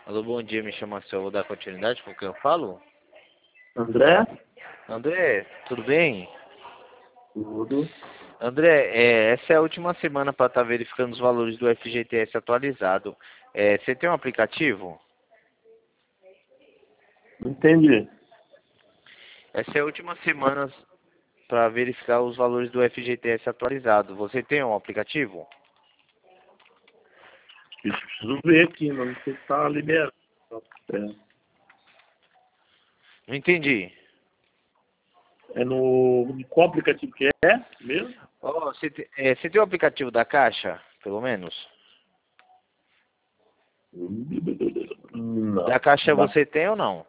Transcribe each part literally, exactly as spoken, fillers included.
Alô, bom dia, me chama Marcelo, vou dar continuidade com quem eu falo? André? André, tudo bem? Tudo. André, é, essa é a última semana para estar verificando os valores do F G T S atualizado. É, você tem um aplicativo? Não entendi. Essa é a última semana para verificar os valores do F G T S atualizado. Você tem um aplicativo? Preciso ver aqui, mas não sei se está liberado. É, Não entendi. é no... Qual aplicativo que é mesmo? Ó, você, te- é, você tem o aplicativo da Caixa, pelo menos? Da Não. Caixa Da- você tem ou não?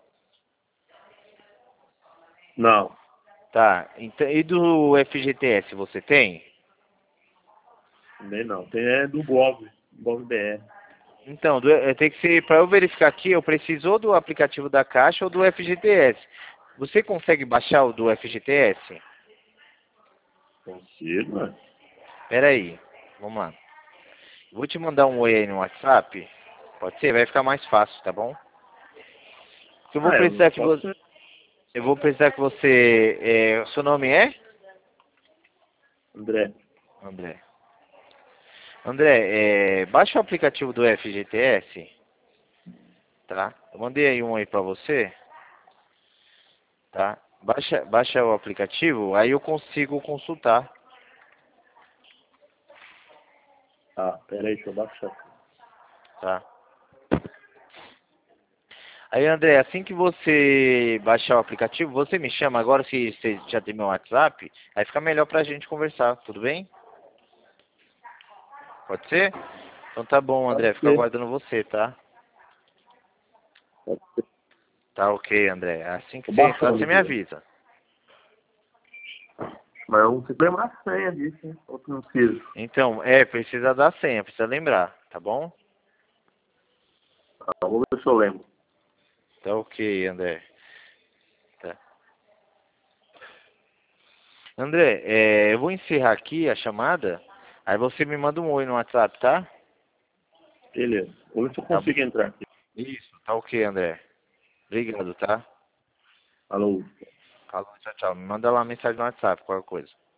Não. Tá. Então, e do F G T S você tem? Também não. Tem é do Gov. Gov B R. Então, do, é, tem que ser, para eu verificar aqui, eu preciso ou do aplicativo da Caixa ou do F G T S. Você consegue baixar o do F G T S? Consigo, né? Pera aí, vamos lá. Vou te mandar um oi aí no WhatsApp. Pode ser? Vai ficar mais fácil, tá bom? Porque eu vou Ah, eu não precisar que você, posso. eu vou precisar que você, é, seu nome é? André. André. André, é, baixa o aplicativo do F G T S, tá? Eu mandei aí um aí pra você, tá? Baixa, baixa o aplicativo, aí eu consigo consultar. Ah, peraí, deixa eu baixar. Tá. Aí, André, assim que você baixar o aplicativo, você me chama agora, se você já tem meu WhatsApp, aí fica melhor pra gente conversar, tudo bem? Pode ser? Então tá bom, Pode André, fico ser. aguardando você, tá? Pode ser. Tá ok, André. Assim que Tô você entrar, baixando você me aqui. avisa. Mas eu não sei lembrar a senha disso, hein? Ou que não preciso. Então, é, precisa dar senha, precisa lembrar, tá bom? Ah, vou ver se eu lembro. Tá ok, André. Tá. André, é, eu vou encerrar aqui a chamada, aí você me manda um oi no WhatsApp, tá? Beleza. Vou ver se eu Tá. consigo entrar aqui. Isso, tá ok, André. Obrigado, tá? Alô. Falou, tchau, tchau. Me manda lá uma mensagem no WhatsApp, qualquer coisa.